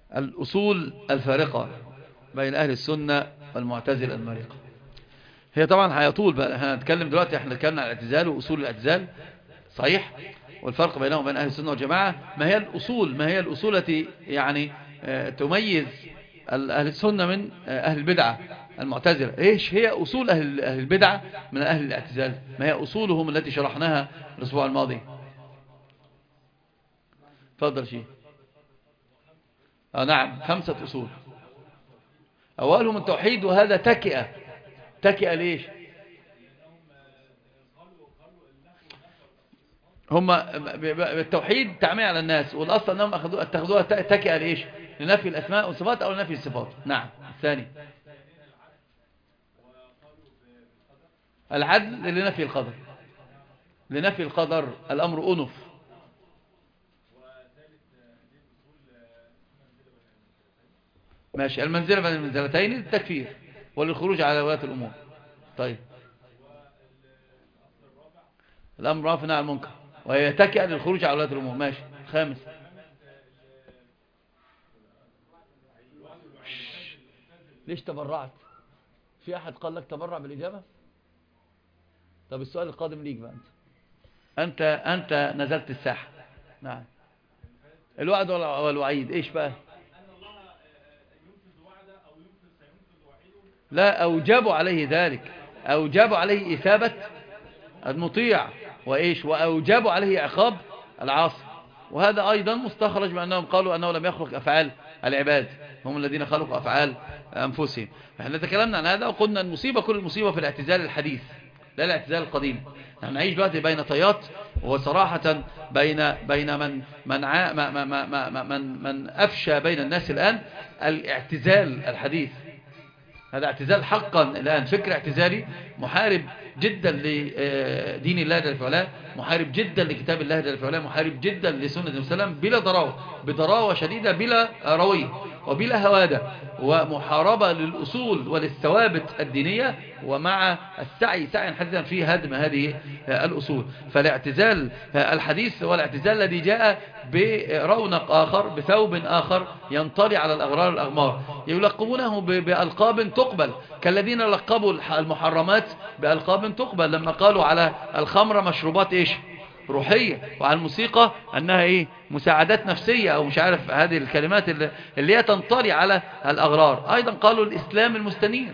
الأصول الفارقة بين أهل السنة والمعتزلة المارقة. هي طبعا هيطول بقى، هنتكلم دلوقتي، احنا اتكلمنا عن الاعتزال وأصول الاعتزال صحيح، والفرق بينهم وبين أهل السنة والجماعة. ما هي الأصول التي يعني تميز أهل السنة من أهل البدعة المعتزلة؟ ايش هي أصول أهل البدعة من أهل الاعتزال؟ ما هي أصولهم التي شرحناها الأسبوع الماضي؟ تفضل شيء. نعم، 5 أصول. أولهم التوحيد، وهذا تكئة ليش؟ هم التوحيد تعمية على الناس، والأصل أنهم اتخذوها تكئة ليش؟ لنفي الأسماء والصفات أو لنفي الصفات. نعم. الثاني العدل لنفي القدر، لنفي القدر الأمر أنف. ماشي، المنزلة بين المنزلتين للتكفير وللخروج على ولاة الأمور. طيب، الأمر رافع عن المنكر وهي تكئة للخروج على ولاة الأمور. ماشي. خامس، ليش تبرعت؟ في أحد قال لك تبرع بالإجابة؟ طب السؤال القادم ليك بقى. أنت نزلت الساحة. نعم. الوعد والوعيد إيش بقى؟ لا، أوجبوا عليه ذلك، أوجبوا عليه إثابة المطيع، وإيش، وأوجبوا عليه عقاب العاصي. وهذا أيضا مستخرج بأنهم قالوا أنه لم يخلق أفعال العباد، هم الذين خلقوا أفعال أنفسهم. احنا تكلمنا عن هذا وقلنا المصيبة، كل المصيبة في الاعتزال الحديث لا الاعتزال القديم. نحن نعيش دلوقتي بين طيات، وصراحة بين من أفشى بين الناس الآن الاعتزال الحديث. هذا اعتزال حقا الآن، فكر اعتزالي محارب جدا لدين الله جل وعلا، محارب جدا لكتاب الله جل وعلا، محارب جدا لسنة النبي صلى الله عليه وسلم، بلا ضراوة، بضراوة شديدة، بلا روية وبلا هوادة، ومحاربة للأصول وللثوابت الدينية، ومع سعي حديثا في هدم هذه الأصول. فالاعتزال الحديث هو الاعتزال الذي جاء برونق آخر، بثوب آخر ينطلي على الأغرار الأغمار، يلقبونه بألقاب تقبل، كالذين لقبوا المحرمات بألقاب تقبل لما قالوا على الخمر مشروبات إيش؟ روحية، وعلى الموسيقى أنها إيه؟ مساعدات نفسية، أو مش عارف هذه الكلمات اللي هي تنطلي على الأغرار. أيضا قالوا الإسلام المستنير،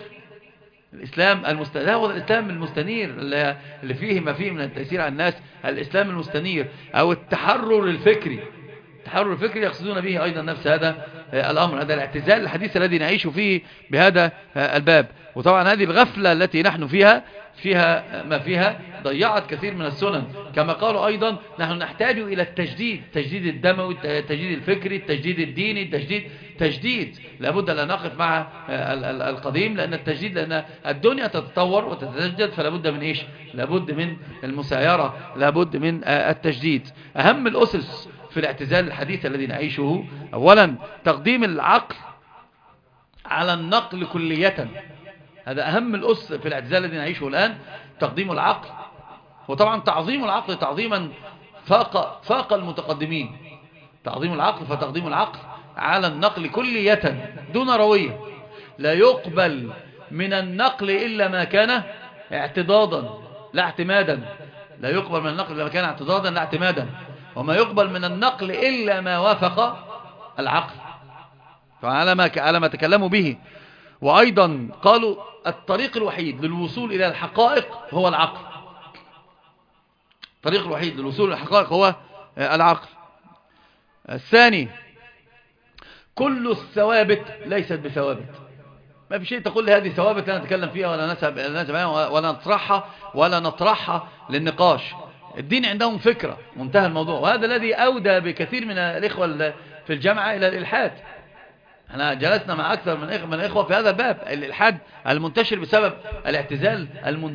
هو الإسلام المستنير اللي فيه ما فيه من التأثير على الناس، الإسلام المستنير، أو التحرر الفكري. التحرر الفكري يقصدون به أيضا نفس هذا الأمر، هذا الاعتزال الحديث الذي نعيش فيه بهذا الباب. وطبعا هذه الغفلة التي نحن فيها ما فيها ضيعت كثير من السنن. كما قالوا أيضا نحن نحتاج إلى التجديد الدموي، التجديد الفكري، التجديد الديني، تجديد. لابد أن نقف مع القديم، لأن لأن الدنيا تتطور وتتجدد، فلابد من إيش؟ لابد من المسايرة، لابد من التجديد. أهم الأسس في الاعتزال الحديث الذي نعيشه: أولا تقديم العقل على النقل كلية. هذا أهم الأسس في الاعتزال الذي نعيشه الآن، تقديم العقل. وطبعا تعظيم العقل تعظيما فاق المتقدمين، تعظيم العقل، فتقديم العقل على النقل كلية دون روية. لا يقبل من النقل إلا ما كان اعتضادا لا اعتمادا، لا يقبل من النقل إلا ما كان اعتضادا لا اعتمادا، وما يقبل من النقل إلا ما وافق العقل، فعلى ما تكلموا به. وأيضا قالوا الطريق الوحيد للوصول إلى الحقائق هو العقل، الطريق الوحيد للوصول إلى الحقائق هو العقل. الثاني كل الثوابت ليست بثوابت. ما في شيء تقول لي هذه ثوابت لا نتكلم فيها ولا نسأل ولا نطرحها للنقاش. الدين عندهم فكرة، منتهى الموضوع. وهذا الذي أودى بكثير من الإخوة في الجامعة إلى الإلحاد. احنا جلسنا مع أكثر من الإخوة في هذا الباب، الإلحاد المنتشر بسبب الاعتزال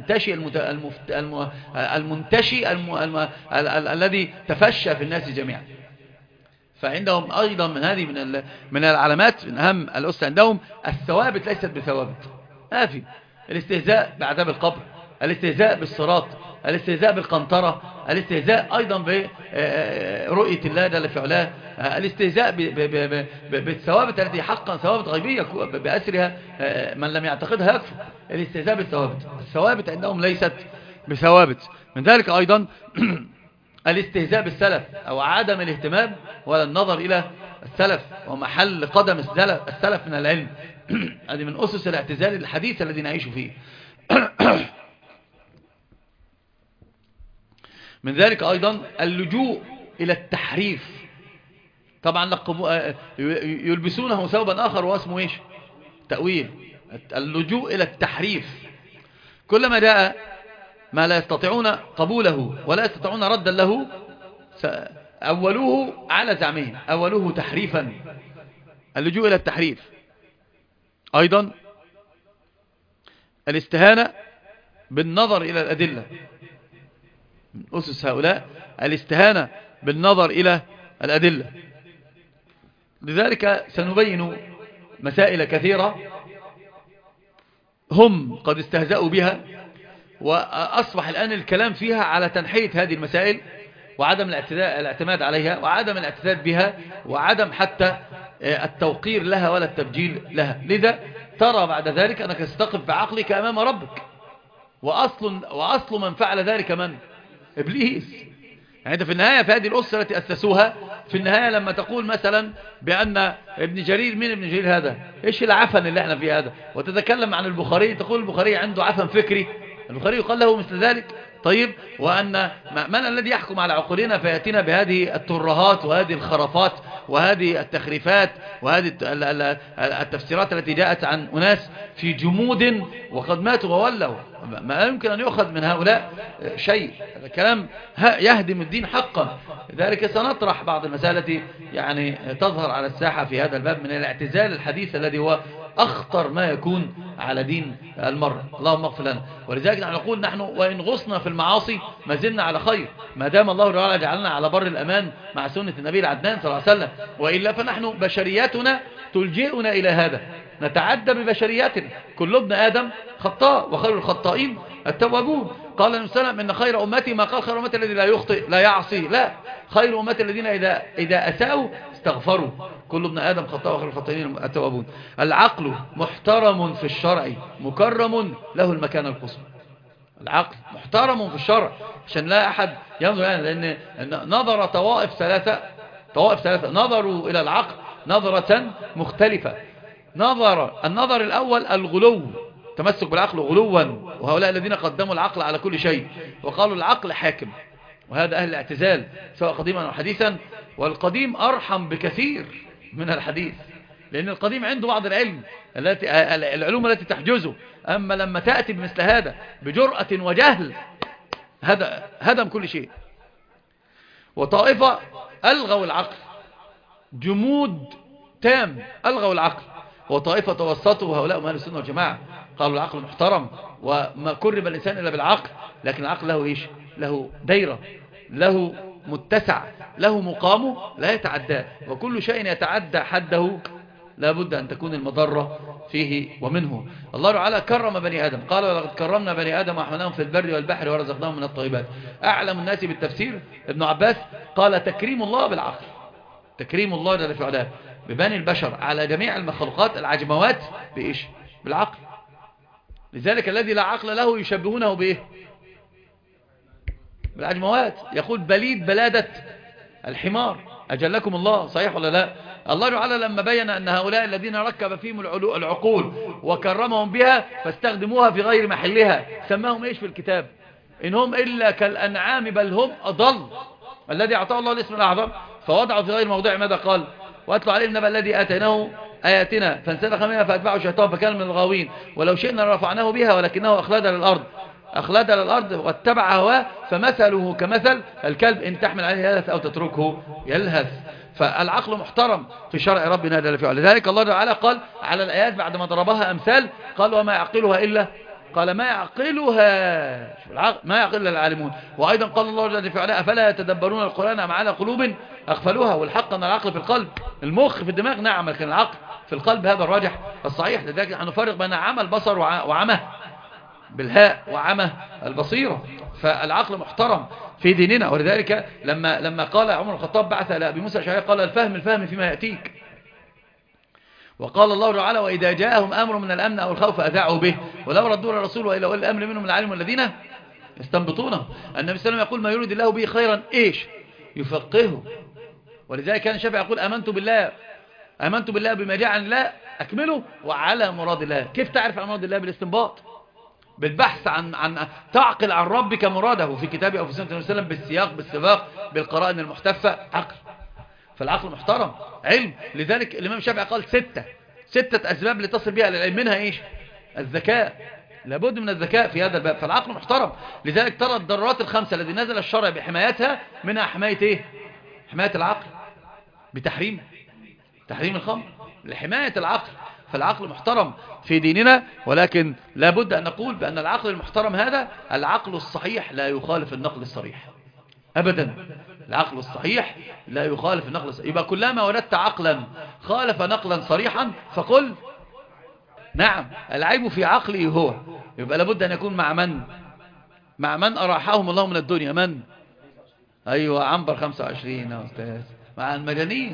المنتشي الذي تفشى في الناس جميعا. فعندهم أيضا من هذه من العلامات، من أهم الأسس عندهم الثوابت ليست بثوابت. ما في الاستهزاء بعذاب القبر، الاستهزاء بالصراط، الاستهزاء بالقنطرة، الاستهزاء أيضا برؤية الله جل في علاه، الاستهزاء بالثوابت التي حقا ثوابت غيبية بأسرها من لم يعتقدها يكفر. الاستهزاء بالثوابت، الثوابت عندهم ليست بثوابت. من ذلك أيضا الاستهزاء بالسلف أو عدم الاهتمام ولا النظر إلى السلف ومحل قدم السلف من العلم. هذه من أسس الاعتزال الحديث الذي نعيش فيه. من ذلك أيضا اللجوء إلى التحريف. طبعا يلبسونه ثوبا آخر واسمه إيش؟ تأويل. اللجوء إلى التحريف، كلما جاء ما لا يستطيعون قبوله ولا يستطيعون ردا له أولوه على زعمهم، أولوه تحريفا. اللجوء إلى التحريف. أيضا الاستهانة بالنظر إلى الأدلة، من أسس هؤلاء الاستهانة بالنظر إلى الأدلة. لذلك سنبين مسائل كثيرة هم قد استهزأوا بها، وأصبح الآن الكلام فيها على تنحية هذه المسائل وعدم الاعتماد عليها وعدم الاعتداد بها وعدم حتى التوقير لها ولا التبجيل لها. لذا ترى بعد ذلك أنك ستقف بعقلك أمام ربك، وأصل من فعل ذلك من؟ إبليس. يعني أنت في النهاية في هذه الأسرة التي أسسوها، في النهاية لما تقول مثلا بأن ابن جرير، من ابن جرير هذا؟ إيش العفن اللي احنا فيه هذا؟ وتتكلم عن البخاري تقول البخاري عنده عفن فكري، البخاري يقال له مثل ذلك. طيب، وأن من الذي يحكم على عقولنا فيأتينا بهذه الترهات وهذه الخرافات وهذه التخريفات وهذه التفسيرات التي جاءت عن أناس في جمود وقد ماتوا وولوا؟ ما يمكن أن يؤخذ من هؤلاء شيء. هذا كلام يهدم الدين حقا. لذلك سنطرح بعض المسائل التي يعني تظهر على الساحة في هذا الباب من الاعتزال الحديث الذي هو أخطر ما يكون على دين المرء. اللهم اغفر لنا. ولذلك نحن نقول نحن وإن غصنا في المعاصي ما زلنا على خير، ما دام الله تعالى جعلنا على بر الأمان مع سنة النبي العدنان صلى الله عليه وسلم. وإلا فنحن بشرياتنا تلجئنا إلى هذا، نتعدى ببشرياتنا. كل ابن آدم خطاء وخير الخطائين التوابون. قال النبي صلى الله عليه وسلم إن خير أمتي، ما قال خير أمتي الذي لا يخطئ لا يعصي، لا، خير أمتي الذين إذا أساءوا استغفروا. كل ابن آدم خطاء وخير الخطائين التوابون. العقل محترم في الشرع مكرم له المكان القصوى. العقل محترم في الشرع عشان لا أحد ينظر يعني، لأن نظر طوائف ثلاثة نظروا إلى العقل نظرة مختلفة. النظر الأول الغلو، تمسك بالعقل غلوا، وهؤلاء الذين قدموا العقل على كل شيء وقالوا العقل حاكم، وهذا أهل الاعتزال سواء قديما أو حديثا. والقديم أرحم بكثير من الحديث، لأن القديم عنده بعض العلوم التي تحجزه. أما لما تأتي بمثل هذا بجرأة وجهل هدم كل شيء. وطائفة ألغوا العقل، جمود تام، ألغوا العقل. وطائفة توسطوا، وهؤلاء هم أهل السنة والجماعة، قالوا العقل محترم وما كرم الإنسان إلا بالعقل، لكن العقل له إيش؟ له دايرة، له متسع، له مقامه لا يتعدى، وكل شيء يتعدى حده لابد أن تكون المضرة فيه ومنه. الله تعالى كرم بني آدم، قال ولقد كرمنا بني آدم وحملناهم في البر والبحر ورزقناهم من الطيبات. أعلم الناس بالتفسير ابن عباس قال تكريم الله بالعقل، تكريم الله جل في علاه ببني البشر على جميع المخلوقات العجموات بإيش؟ بالعقل. لذلك الذي لا عقل له يشبهونه بإيه؟ بالعجموات. يقول بليد بلادة الحمار أجلكم الله، صحيح ولا لا؟ الله تعالى لما بين أن هؤلاء الذين ركب فيهم العقول وكرمهم بها فاستخدموها في غير محلها، سماهم إيش في الكتاب؟ إنهم إلا كالأنعام بل هم أضل. الذي أعطاه الله الاسم الأعظم فوضعه في غير موضع، ماذا قال؟ واتلوا عليهم نبأ الذي آتيناه آياتنا فانسلخ منها فأتبعه الشيطان فكان من الغاوين ولو شئنا رفعناه بها ولكنه أخلد للأرض واتبع هواه فمثله كمثل الكلب إن تحمل عليه يلهث أو تتركه يلهث. فالعقل محترم في شرع ربنا جل في علاه. لذلك الله تعالى قال على الآيات بعد ما ضربها أمثال قال وما يعقلها إلا، قال ما يعقلها ما يعقل العالمون. وأيضا قال الله جل في علاه أفلا يتدبرون القرآن أم على قلوب أغفلوها. والحق أن العقل في القلب، المخ في الدماغ نعم، لكن العقل في القلب هذا الراجح الصحيح. لذلك نحن نفرق بين عمى البصر وعمى بالهاء وعمى البصيرة. فالعقل محترم في ديننا. ولذلك لما قال عمر الخطاب بعث لأبي موسى الأشعري قال الفهم فيما يأتيك. وقال الله تعالى وإذا جاءهم أمر من الأمن أو الخوف أذاعوا به ولو ردوا الرسول وإلى أولي الأمر منهم العالم الذين يستنبطونه. النبي صلى الله عليه وسلم يقول ما يريد الله به خيرا إيش يفقهه. ولذلك كان الشافعي يقول آمنت بالله بما جاء عن الله أكمله وعلى مراد الله. كيف تعرف عن مراد الله؟ بالاستنباط، بالبحث عن تعقل عن ربك مراده في كتابه أو في سنة النبي صلى الله عليه وسلم، بالسياق بالسباق بالقرائن المحتفة. عقل. فالعقل محترم علم. لذلك الإمام الشافعي قال ستة أسباب لتصل بها للعلم، منها إيش؟ الذكاء. لابد من الذكاء في هذا الباب. فالعقل محترم. لذلك ترى الضرورات الخمسة التي نزل الشرع بحمايتها، منها حماية إيه؟ حماية العقل بتحريم الخمر، لحماية العقل. فالعقل محترم في ديننا. ولكن لابد أن نقول بأن العقل المحترم هذا العقل الصحيح لا يخالف النقل الصريح أبدا. العقل الصحيح لا يخالف النقل الصريح. يبقى كلما وجدت عقلا خالف نقلا صريحا فقل نعم العيب في عقلي هو. يبقى لابد أن يكون مع من أراحهم الله من الدنيا. من؟ أيوة عنبر 25 يا أستاذ. مع المجانين.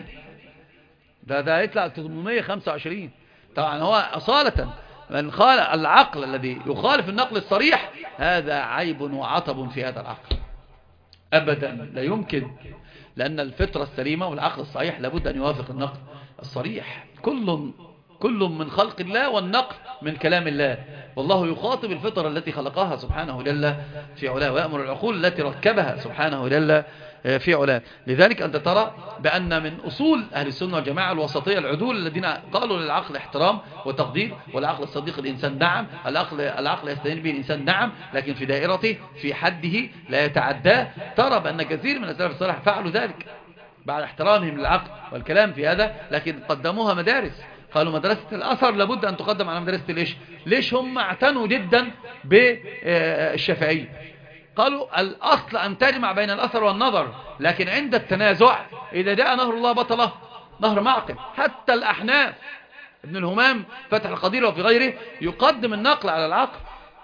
ده يطلع 825. طبعا هو أصالة من خالف العقل الذي يخالف النقل الصريح هذا عيب وعطب في هذا العقل أبدا لا يمكن. لأن الفطرة السليمة والعقل الصحيح لابد أن يوافق النقل الصريح. كل من خلق الله والنقل من كلام الله. والله يخاطب الفطرة التي خلقها سبحانه جل في علاه ويأمر العقول التي ركبها سبحانه جل في علاه. لذلك أنت ترى بأن من أصول أهل السنة والجماعة الوسطية العدول الذين قالوا للعقل احترام وتقدير، والعقل الصديق الإنسان نعم، العقل يستنير به الإنسان نعم، لكن في دائرته في حده لا يتعداه. ترى بأن كثير من السلف الصالح فعلوا ذلك بعد احترامهم للعقل والكلام في هذا، لكن قدموها مدارس. قالوا مدرسة الأثر لابد أن تقدم على مدرسة ليش هم اعتنوا جدا بالشافعي. قالوا الأصل أن تجمع بين الأثر والنظر، لكن عند التنازع إذا جاء نهر الله بطله نهر معقل. حتى الأحناف ابن الهمام فتح القدير وفي غيره يقدم النقل على العقل.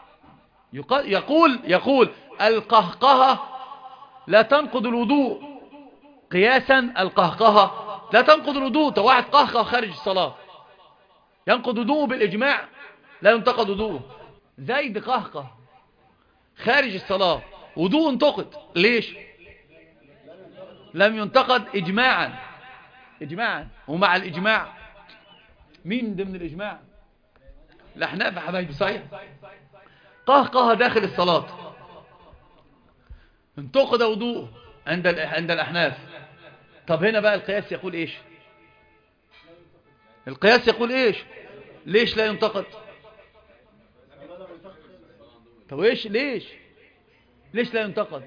يقول القهقهة لا تنقض الوضوء قياسا. القهقهة لا تنقض الوضوء. واحد قهقه خارج الصلاة ينقض وضوءه بالإجماع؟ لا ينتقد وضوءه. زيد قهقه خارج الصلاة وضوء انتقد. ليش؟ لم ينتقد إجماعا. ومع الإجماع مين ضمن الإجماع؟ الأحناف يا حبايبي. صحيح قهقه داخل الصلاة انتقد وضوءه عند الأحناف. طب هنا بقى القياس يقول إيش؟ ليش لا ينتقد؟ طب ليش لا ينتقد؟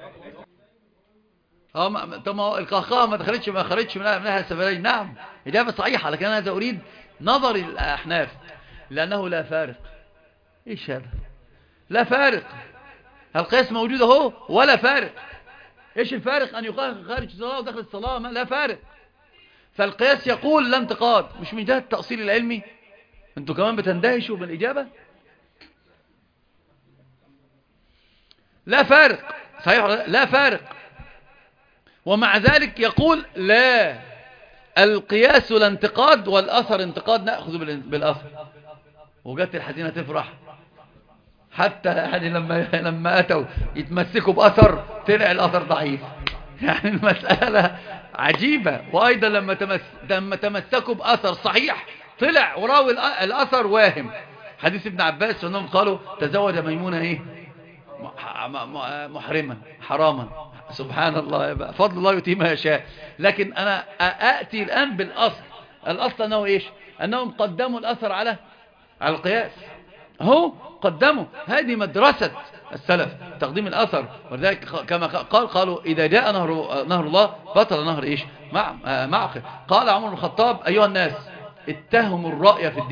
طب القهقهة ما خرجش منها السبيلين. نعم إجابة صحيحة، لكن أنا أريد نظر الأحناف لأنه لا فارق. إيش هذا؟ لا فارق. القياس موجود اهو ولا فارق. إيش الفارق؟ أن يقهقه خارج الصلاة وداخل الصلاة لا فارق. فالقياس يقول لا انتقاد. مش من جهة التأصيل العلمي؟ انتوا كمان بتندهشوا بالإجابة. لا فارق. صحيح لا فارق. ومع ذلك يقول لا القياس لا انتقاد والأثر انتقاد، نأخذ بالأثر. وجدت الحزينة تفرح حتى يعني لما أتوا يتمسكوا بأثر طلع الأثر ضعيف. يعني المسألة عجيبة. وأيضا لما تمسكوا بأثر صحيح طلع وراوي الأثر واهم. حديث ابن عباس أنهم قالوا تزوج ميمونة إيه؟ محرما حراما. سبحان الله، فضل الله يؤتيه ما يشاء. لكن أنا أأتي الآن بالأصل. الأصل أنه إيش؟ أنهم قدموا الأثر على القياس. هو قدموا. هذه مدرسة السلف تقديم الأثر. ولذلك كما قالوا إذا جاء نهر الله بطل نهر إيش؟ معقل. قال عمر بن الخطاب أيها الناس اتهموا الرأي في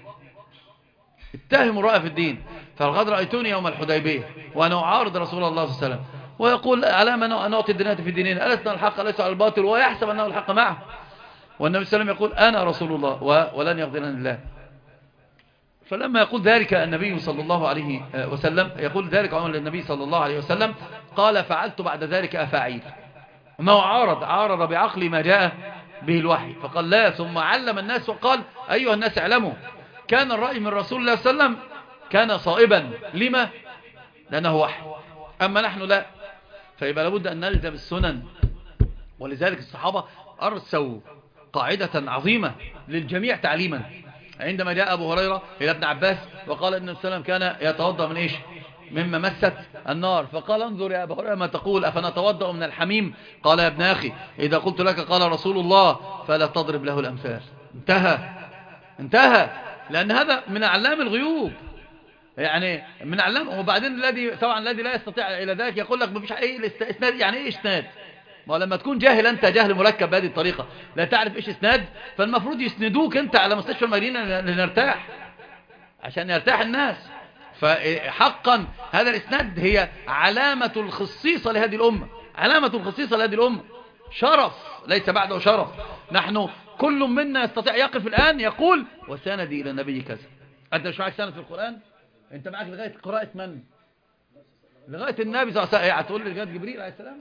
الدين. فلقد رأيتوني يوم الحديبية وأنا أعارض رسول الله صلى الله عليه وسلم ويقول على من نعطي الدنيا في ديننا ألسنا الحق ليس على الباطل ويحسب أنه الحق معه. والنبي صلى الله عليه وسلم يقول أنا رسول الله ولن يغفرني الله. فلما يقول ذلك النبي صلى الله عليه وسلم، يقول ذلك عمر للنبي صلى الله عليه وسلم، قال فعلت بعد ذلك أفاعيل. ما هو عارض بعقل ما جاء به الوحي، فقال لا. ثم علم الناس وقال أيها الناس اعلموا كان الرأي من رسول الله صلى الله عليه وسلم كان صائبا. لما؟ لأنه وحي، أما نحن لا. فيبقى لابد أن نلزم السنن. ولذلك الصحابة أرسوا قاعدة عظيمة للجميع تعليما. عندما جاء أبو هريرة إلى ابن عباس وقال إن السلام كان يتوضأ من إيش؟ مما مست النار، فقال انظر يا أبو هريرة ما تقول، أفنتوضأ من الحميم؟ قال يا ابن أخي إذا قلت لك قال رسول الله فلا تضرب له الأمثال. انتهى. لأن هذا من أعلام الغيوب، يعني من أعلام. وبعدين الذي لا يستطيع إلى ذلك يقول لك مفيش إيه إسناد. يعني إيه إسناد؟ ما لما تكون جاهل أنت جهل مركب بهذه الطريقة لا تعرف إيش إسناد، فالمفروض يسندوك أنت على مستشفى المدينة لنرتاح عشان يرتاح الناس. فحقا هذا الإسناد هي علامة الخصيصة لهذه الأمة، علامة الخصيصة لهذه الأمة، شرف ليس بعده شرف. نحن كل منا يستطيع يقف الآن يقول وسندي إلى النبي كذا. أنت مش معك سند في القرآن؟ أنت معك لغاية قراءة من؟ لغاية النبي صلى الله عليه وسلم. هتقول لي لغاية جبريل عليه السلام؟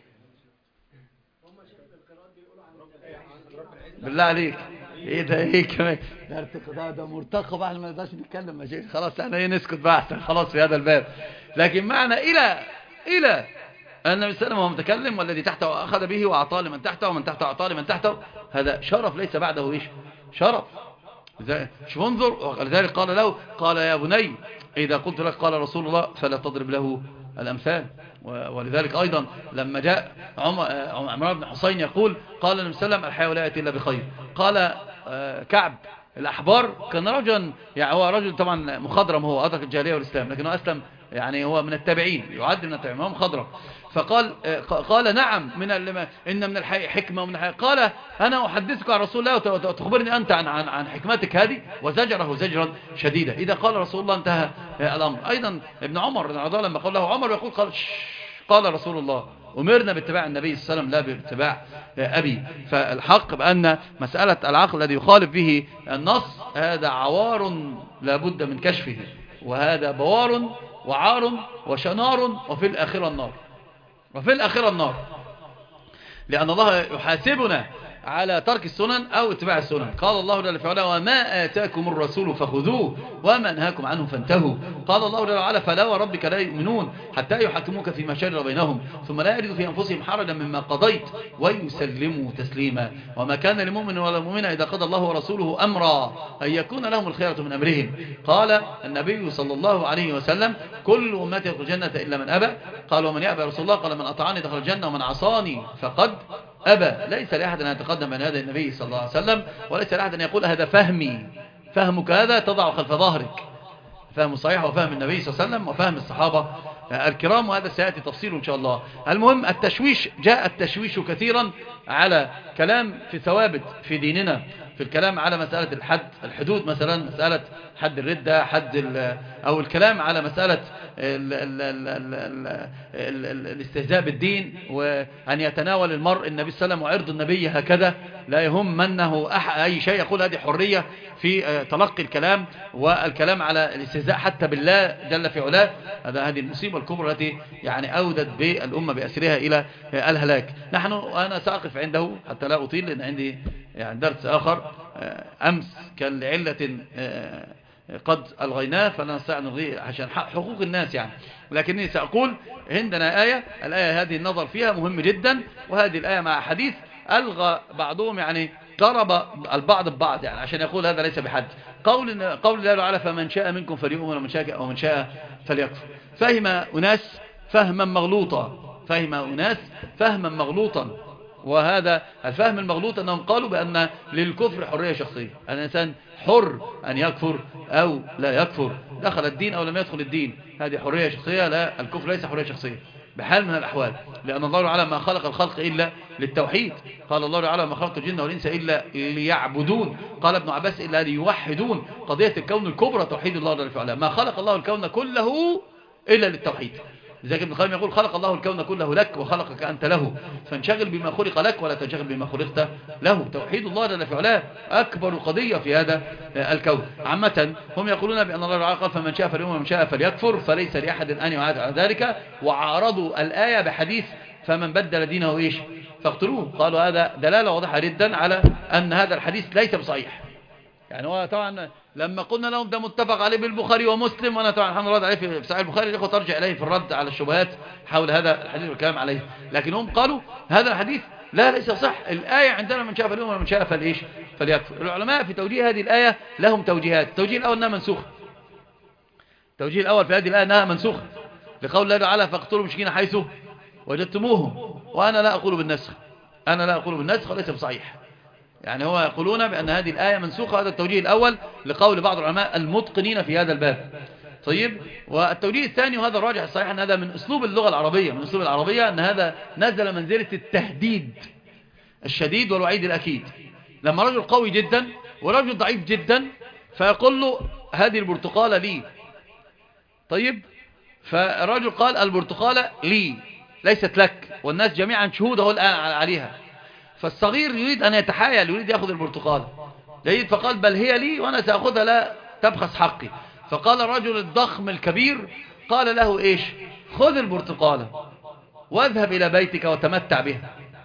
بالله عليك ايه ده؟ ايه كمان ده مرتقب. احنا ما نقدرش نتكلم يا شيخ، خلاص احنا ايه نسكت بقى احسن خلاص في هذا الباب. لكن معنى الى النبي صلى الله عليه وسلم وهو متكلم والذي تحته اخذ به واعطاه لمن تحته ومن تحته اعطاه لمن تحته، هذا شرف ليس بعده ايش؟ شرف. شوف انظر. ولذلك قال له قال يا بني اذا قلت لك قال رسول الله فلا تضرب له الامثال. ولذلك أيضا لما جاء عمران بن حسين يقول قال النبي صلى الله عليه وسلم الحياة لا يأتي إلا بخير. قال كعب الأحبار كان رجلا، يعني هو رجل طبعا مخضرم، هو أدرك الجاهلية والإسلام لكنه أسلم، يعني هو من التابعين، يعد من التابعين، هو مخضرم. فقال قال نعم إن من الحياة حكمة ومن الحياة. قال أنا أحدثك عن رسول الله وتخبرني أنت عن حكمتك هذه، وزجره زجرا شديدا. إذا قال رسول الله انتهى الأمر. أيضا ابن عمر لما قال له عمر يقول قال رسول الله أمرنا باتباع النبي صلى الله عليه وسلم لا باتباع أبي. فالحق بأن مسألة العقل الذي يخالف به النص هذا عوار لا بد من كشفه، وهذا بوار وعار وشنار وفي الآخرة النار، لأن الله يحاسبنا على ترك السنن أو اتباع السنن. قال الله جل وعلا وما آتاكم الرسول فخذوه وما نهاكم عنه فانتهوا. قال الله جل وعلا فلا وربك لا يؤمنون حتى يحكموك فيما شجر بينهم ثم لا يجدوا في أنفسهم حرجا مما قضيت ويسلموا تسليما. وما كان لمؤمن ولا مؤمنة إذا قضى الله ورسوله أمرا أن يكون لهم الخيرة من أمرهم. قال النبي صلى الله عليه وسلم كل أمتي يدخل الجنة إلا من أبى. قال ومن يأبى رسول الله؟ قال من أطاعني دخل الجنة ومن عصاني فقد أبى. ليس لأحد أن يتقدم بين يدي النبي صلى الله عليه وسلم، وليس لأحد أن يقول هذا فهمي، فهمك هذا تضع خلف ظهرك. فهم صحيح وفهم النبي صلى الله عليه وسلم وفهم الصحابة الكرام، وهذا سيأتي تفصيله إن شاء الله. المهم التشويش، جاء التشويش كثيرا على كلام في ثوابت في ديننا، في الكلام على مسألة الحدود مثلا، مسألة حد الردة، أو الكلام على مسألة الاستهزاء بالدين، وأن يتناول المرء النبي صلى الله عليه وسلم وعرض النبي هكذا لا يهم منه أي شيء. يقول هذه حرية في تلقي الكلام، والكلام على الاستهزاء حتى بالله جل في علاه. هذه المصيبة الكبرى التي يعني أودت بالأمة بأسرها إلى الهلاك. أنا سأقف عنده حتى لا أطيل، لأن عندي يعني درس آخر أمس كان لعلة قد ألغيناه فلا نستطيع أن نلغيه عشان حقوق الناس يعني. لكنني سأقول عندنا الآية هذه النظر فيها مهم جدا، وهذه الآية مع حديث ألغى بعضهم يعني ضرب البعض ببعض، يعني عشان يقول هذا ليس بحد. قول الله تعالى فمن شاء منكم فليؤمن ومن شاء فليكفر. فهم أناس فهما مغلوطا، وهذا الفهم المغلوط أنهم قالوا بأن للكفر حرية شخصية، الإنسان حر أن يكفر أو لا يكفر، دخل الدين أو لم يدخل الدين، هذه حرية شخصية. لا، الكفر ليس حرية شخصية بحال من الأحوال، لأن الله تعالى ما خلق الخلق إلا للتوحيد. قال الله تعالى ما خلقت الجن والإنس إلا ليعبدون. قال ابن عباس إلا ليوحدون. قضية الكون الكبرى توحيد الله جل وعلا. ما خلق الله الكون كله إلا للتوحيد. لذلك ابن القيم يقول خلق الله الكون كله لك وخلقك أنت له، فانشغل بما خلق لك ولا تنشغل بما خلقت له. توحيد الله جل في علاه أكبر قضية في هذا الكون. عامة هم يقولون بأن الله تعالى قال فمن شاء فليؤمن ومن شاء فليكفر، فليس لأحد أن يعاد على ذلك، وعارضوا الآية بحديث فمن بدل دينه إيش فاقتلوه. قالوا هذا دلالة واضحة جدا على أن هذا الحديث ليس بصحيح. يعني هو طبعا لما قلنا لهم ده متفق عليه بالبخاري ومسلم، وانا طبعا الحمد لله عليه في صحيح البخاري، الاخوه ترجع اليه في الرد على الشبهات حول هذا الحديث والكلام عليه، لكن هم قالوا هذا الحديث لا ليس صح. الآية عندنا من شاء فليؤمن ومن شاء فليش فليكفر. العلماء في توجيه هذه الآية لهم توجيهات. التوجيه الأول أنها منسوخة. التوجيه الأول في هذه الآية أنها منسوخة لقول الله تعالى فاقتلوا المشركين حيث وجدتموهم، وأنا لا أقول بالنسخ، أنا لا أقول بالنسخ وليس بصحيح. يعني هو يقولون بأن هذه الآية منسوخة. هذا التوجيه الأول لقول بعض العلماء المتقنين في هذا الباب. طيب، والتوجيه الثاني وهذا الراجح الصحيح أن هذا من أسلوب اللغة العربية، من أسلوب العربية، أن هذا نزل منزلة التهديد الشديد والوعيد الأكيد. لما رجل قوي جدا ورجل ضعيف جدا فيقول له هذه البرتقالة لي، طيب، فالرجل قال البرتقالة لي ليست لك، والناس جميعا شهوده الآن عليها. فالصغير يريد أن يتحايل، يريد يأخذ البرتقالة، فقال بل هي لي وأنا سأخذها لا تبخس حقي. فقال الرجل الضخم الكبير قال له إيش؟ خذ البرتقالة واذهب إلى بيتك وتمتع بها.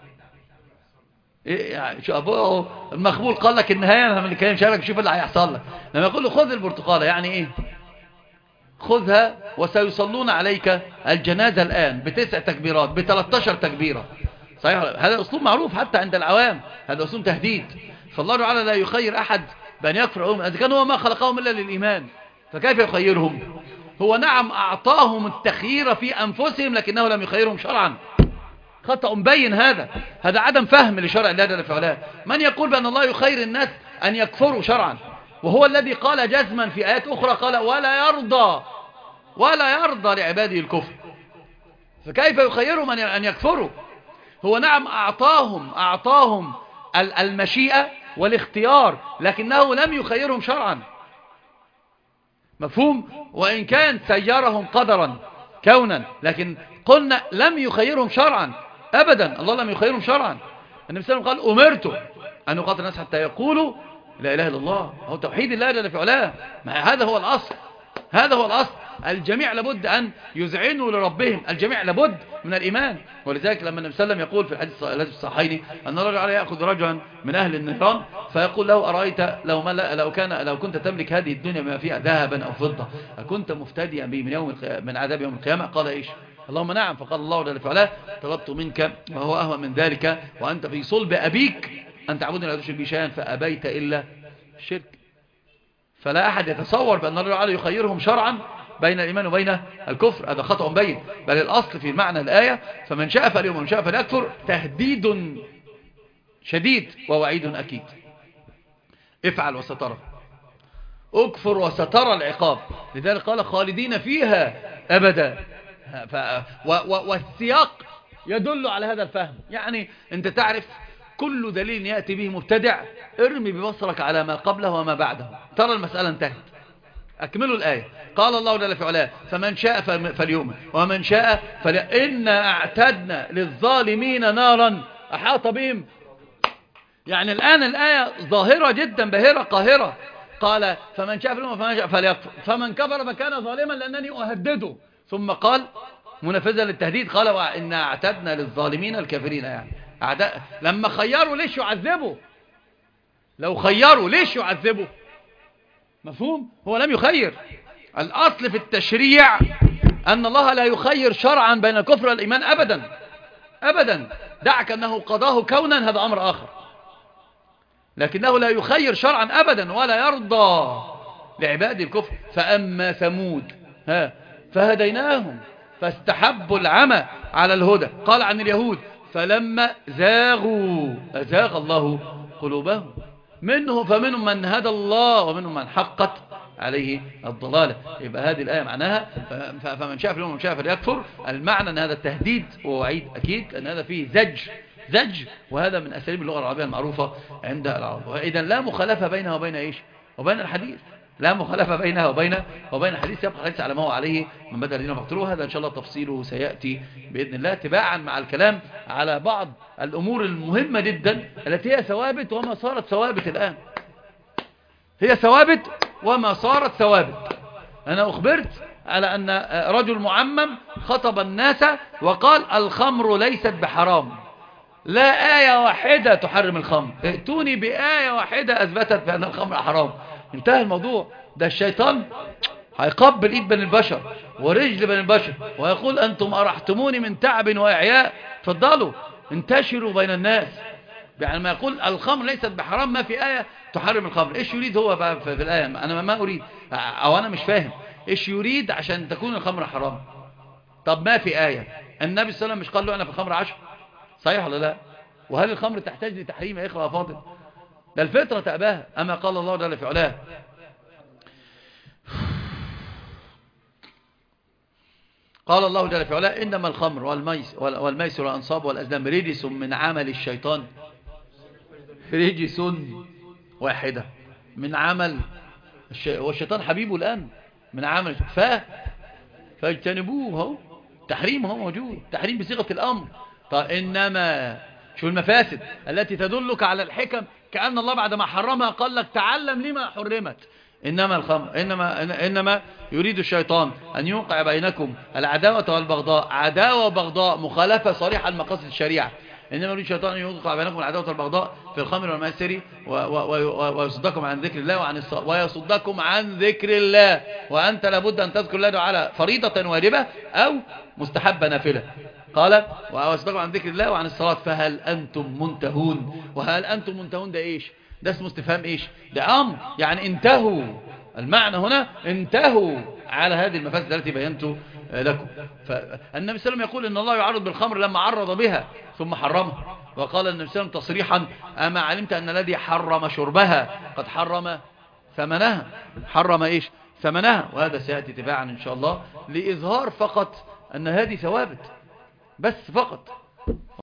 إيه يعني شو أبوه المخبول قال لك النهاية لما كان شارك شوف اللي هيحصل لك. لما يقول له خذ البرتقالة يعني إيه؟ خذها وسيصلون عليك الجنازة الآن ب9 تكبيرات ب13 تكبيرة. صحيح، هذا أسلوب معروف حتى عند العوام، هذا أسلوب تهديد. فالله تعالى لا يخير أحد بأن يكفر أو يؤمن، إذا كان هو ما خلقهم إلا للإيمان فكيف يخيرهم؟ هو نعم أعطاهم التخيير في أنفسهم لكنه لم يخيرهم شرعا. خطأ مبين هذا عدم فهم لشرع الله جل في علاه. من يقول بأن الله يخير الناس أن يكفروا شرعا، وهو الذي قال جزما في آيات أخرى قال ولا يرضى لعباده الكفر، فكيف يخيرهم أن يكفروا؟ هو نعم أعطاهم المشيئة والاختيار لكنه لم يخيرهم شرعا. مفهوم؟ وإن كان سيرهم قدرا كونا، لكن قلنا لم يخيرهم شرعا أبدا. الله لم يخيرهم شرعا. النبي صلى الله عليه وسلم قال أمرت أن أقاتل الناس حتى يقولوا لا إله إلا الله. هو توحيد الله جل في علاه، هذا هو الأصل، هذا هو الأصل. الجميع لابد أن يذعنوا لربهم، الجميع لابد من الإيمان. ولذلك لما النبي صلى الله عليه وسلم يقول في الحديث الذي في الصحيحين أن الرجل يأخذ رجلا من أهل النيران فيقول له أرأيت لو كنت تملك هذه الدنيا بما فيها ذهبا أو فضة أكنت مفتديا به من عذاب يوم القيامة؟ قال إيش؟ اللهم نعم. فقال الله جل في علاه طلبت منك وهو أهون من ذلك وأنت في صلب أبيك أن تعبدني لا تشرك بي شيئا فأبيت إلا الشرك. فلا أحد يتصور بأن الله تعالى يخيرهم شرعا بين الإيمان وبين الكفر، هذا خطأ بين. بل الأصل في معنى الآية فمن شاء فليؤمن ومن شاء فليكفر تهديد شديد ووعيد أكيد. افعل وسترى، اكفر وسترى العقاب. لذلك قال خالدين فيها أبدا. والسياق يدل على هذا الفهم. يعني أنت تعرف كل دليل يأتي به مبتدع ارمي ببصرك على ما قبله وما بعده ترى المسألة انتهت. أكملوا الآية. قال الله جل في علاه فمن شاء فليؤمن ومن شاء إنا أعتدنا للظالمين نارا أحاط بهم. يعني الآن الآية ظاهرة جدا باهرة قاهرة. قال فمن شاء فليؤمن فمن شاء فليكفر فمن كفر فكان ظالما لأنني أهدده. ثم قال منفذا للتهديد قال وإنا أعتدنا للظالمين الكافرين. يعني أعداء لما خيروا ليش يعذبوا؟ لو خيروا ليش يعذبوا؟ مفهوم؟ هو لم يخير. الأصل في التشريع أن الله لا يخير شرعا بين الكفر والإيمان أبدا أبدا. دعك أنه قضاه كونا هذا أمر آخر، لكنه لا يخير شرعا أبدا ولا يرضى لعباد الكفر. فأما ثمود فهديناهم فاستحبوا العمى على الهدى. قال عن اليهود فلما زاغوا أزاغ الله قلوبهم فمنهم من هدى الله ومنهم من حقت عليه الضلالة. يبقى هذه الآية معناها فمن شاء فليؤمن ومن شاء فليكفر. المعنى أن هذا التهديد ووعيد أكيد، أن هذا فيه زج، وهذا من أساليب اللغة العربية المعروفة عند العرب. إذن لا مخالفة بينها وبين إيش؟ وبين الحديث. لا مخالفة بينها وبين حديث، يبقى حديث على ما هو عليه من بدأ الذين فاقتلوه. هذا إن شاء الله تفصيله سيأتي بإذن الله، تباعا مع الكلام على بعض الأمور المهمة جدا التي هي ثوابت وما صارت ثوابت الآن. هي ثوابت وما صارت ثوابت. أنا أخبرت على أن رجل معمم خطب الناس وقال الخمر ليست بحرام، لا آية واحدة تحرم الخمر، ائتوني بآية واحدة أثبتت بأن الخمر حرام. انتهى الموضوع. ده الشيطان هيقبل إيد بني البشر ورجل بني البشر ويقول أنتم أرحتموني من تعب وإعياء، تفضلوا انتشروا بين الناس. يعني ما يقول الخمر ليست بحرام، ما في آية تحرم الخمر. إيش يريد هو بقى في الآية؟ أنا ما أريد، أو أنا مش فاهم إيش يريد عشان تكون الخمر حرام. طب ما في آية. النبي صلى الله عليه وسلم مش قال له أنا في الخمر 10؟ صحيح ولا لا؟ وهل الخمر تحتاج لتحريم يا إخوة يا فاضل؟ ده الفطرة تأباها. أما قال الله جل في علاه قال الله جل في علاه إنما الخمر والميسر والأنصاب والأزلام رجس من عمل الشيطان. رجس واحدة من عمل والشيطان حبيبه الآن من عمل فاجتنبوه. هو تحريم، هو موجود تحريم بصيغة الأمر. طيب إنما شو المفاسد التي تدلك على الحكم؟ كأن الله بعد ما حرمها قال لك تعلم لما حرمت. إنما الخمر إنما يريد الشيطان أن يوقع بينكم العداوة والبغضاء. عداوة وبغضاء مخالفة صريحة لمقاصد الشريعة. إنما يريد الشيطان أن يوقع بينكم العداوة والبغضاء في الخمر والميسر ويصدكم عن ذكر الله وعن الصلاة ويصدكم عن ذكر الله. وأنت لابد أن تذكر الله على فريضة واجبة أو مستحبة نافلة. قال ويصدكم عن ذكر الله وعن الصلاة فهل أنتم منتهون. وهل أنتم منتهون ده إيش؟ ده اسمه استفهام إيش؟ ده أمر، يعني انتهوا. المعنى هنا انتهوا على هذه المفاسد التي بينت لكم. فالنبي صلى الله عليه وسلم يقول إن الله يعرض بالخمر لما عرض بها ثم حرمها. وقال النبي صلى الله عليه وسلم تصريحا أما علمت أن الذي حرم شربها قد حرم ثمنها. حرم إيش؟ ثمنها. وهذا سيأتي تباعا إن شاء الله لإظهار فقط أن هذه ثوابت بس فقط.